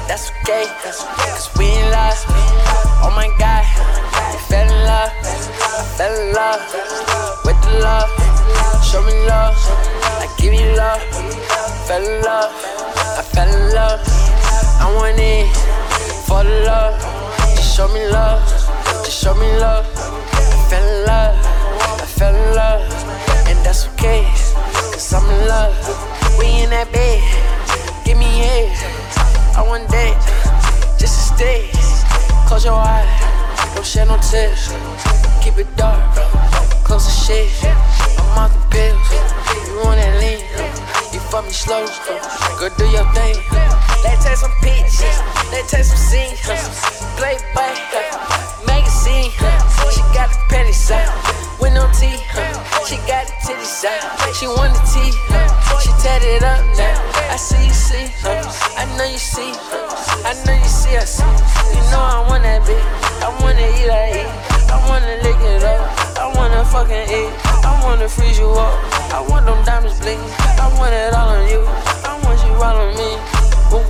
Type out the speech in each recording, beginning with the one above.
that's okay, cause we in love. Oh my God, I fell in love, I fell in love with the love. Show me love, I give you love. Fell in love, I fell in love. I want it for the love. Just show me love, just show me love. I fell in love, I fell in love, and that's okay, cause I'm in love. We in that bed, give me head. I want that, just to stay. Close your eyes, don't shed no tears. Keep it dark, close the shit. I'm off the pills, you want that lean. You fuck me slow, go do your thing. Let's take some pictures, let's take some scenes. Playboy, magazine. She got the panties out, with no teeth. She got the titties out, she want the teeth. She tatted up now, I see you see. I know you see, I know you see us. You know I want that bitch, I wanna eat, I eat. I wanna lick it up, I wanna fucking eat. I wanna freeze you up, I want them diamonds bling. I want it all on you, I want you all on me. Ooh.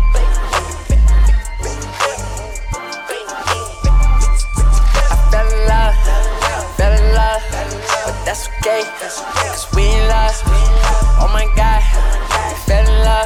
Fell in love, but that's okay, cause we in love. Oh my God, I fell in love,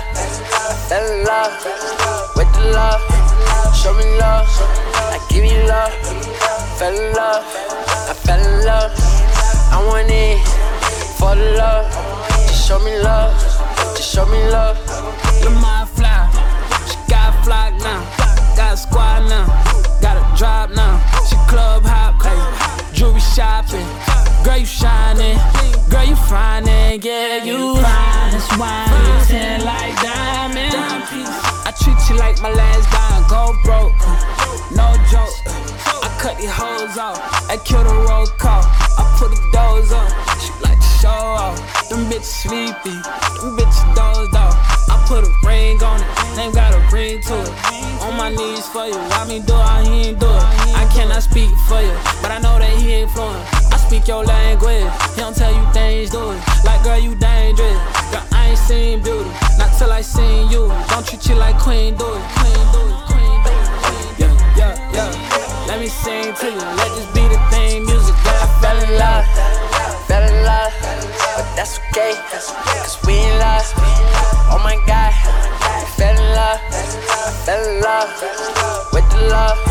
with the love. Show me love, I give you love. Fell in love, I fell in love. I want it for the love. Just show me love, just show me love. Look my fly, she got a flock now, got a squad now, got a drop now. She club hop, jewelry shopping. Girl, you shining, girl, you finding, yeah, you fine. That's why you 10 like diamond. I treat you like my last dime, go broke, no joke. I cut these hoes off, I kill the roll call. I put the doors on, she like to show off. Them bitches sleepy, them bitches dozed off. I put a ring on it, name got a ring to it. On my knees for you, why me do it, he ain't do it. I cannot speak for you, but I know that he ain't fluent. I speak your language, he don't tell you things, do it. Like girl, you dangerous, girl, I ain't seen beauty, not till I seen you. Don't treat you like queen, do it, queen, do it, queen, do it, queen, do it. Yeah. Let me sing to you, let this be the theme music, girl. I fell in love, but that's okay, cause we in love. Oh my God, I fell in love with the love.